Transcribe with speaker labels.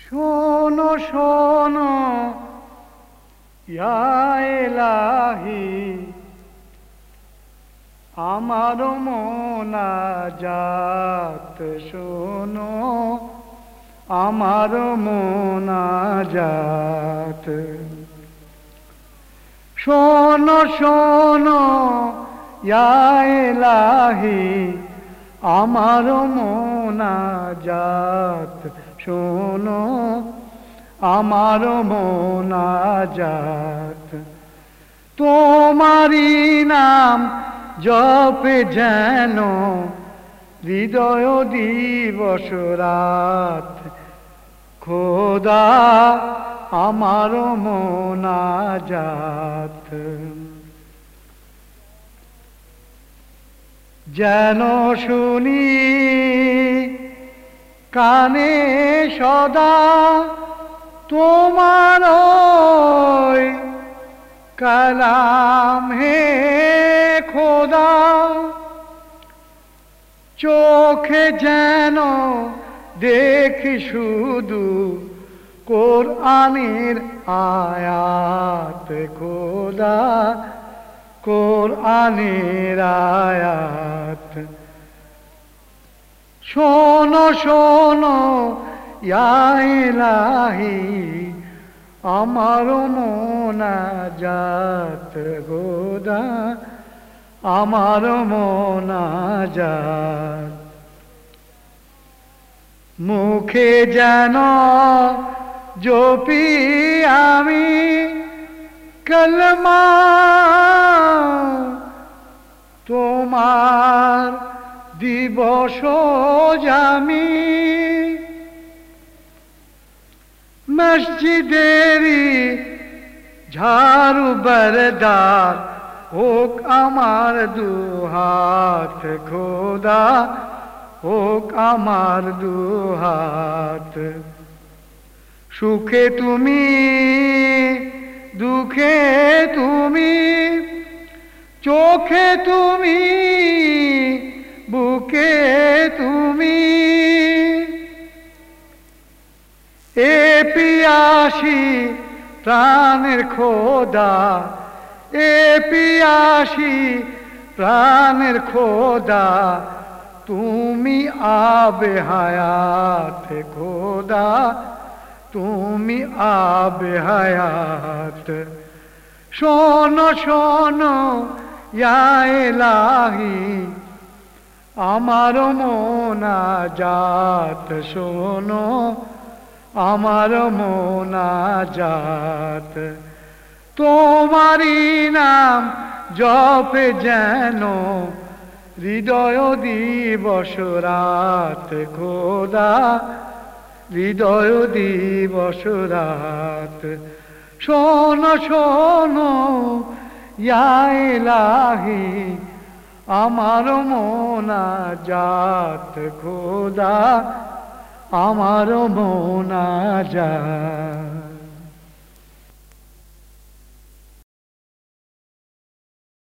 Speaker 1: শোনো শোনো ইয়া ইলাহি, আমার মোনাজাত শোনো, আমার মোনাজাত। শোনো শোনো ইয়া ইলাহি, আমার মোনাজাত শোনো, আমার মোনাজাত। তোমারি নাম জপে যেন হৃদয় দিবস রাত, খোদা আমার মোনাজাত। যেন শুনি কানে সদা তোমার কালাম হে খোদা, চোখে যেন দেখি শুধু কোরআনের আয়াত, খোদা কোরআনের আয়াত। শোনো শোনো ইয়া ইলাহি, আমার মোনাজাত খোদা, আমার মোনাজাত। মুখে যেন জপি আমি কলমা, তোমার দিবস জামি। মসজিদেরি ঝাড়ু বরদার হোক আমার দুহাত, খোদা হোক আমার দুহাত। সুখে তুমি দুঃখে তুমি, চোখে তুমি বুকে তুমি, এ পিয়াসী প্রাণের খোদা, এ পিয়াসী প্রাণের খোদা, তুমি আবে হায়াত খোদা, তুমি আবে হায়াত। শোনো শোনো ইয়া ইলাহি, আমার মোনাজাত শোনো, আমার মোনাজাত। তোমারি নাম জপে যেন হৃদয় দিবস রাত, খোদা হৃদয় দিবস রাত। শোনো শোনো ইয়া ইলাহি, আমার মোনাজাত খোদা, আমার মোনাজাত।